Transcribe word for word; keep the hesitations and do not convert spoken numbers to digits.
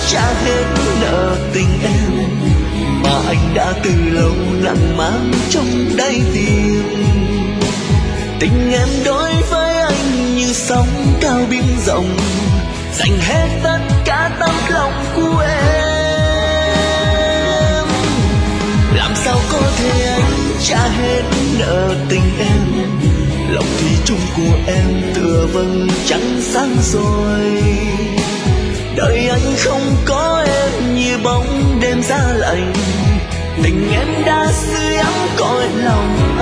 trả hết nợ tình em mà anh đã từ lâu nặng mang trong đáy tim. Tình em đối với anh như sóng cao biển rộng, dành hết tất cả tấm lòng của em. Làm sao có thể anh trả hết nợ tình em, lòng thủy chung của em tựa vầng trăng sáng rồi. Đời anh không có em như bóng đêm giá lạnh, tình em đã sưởi ấm cõi lòng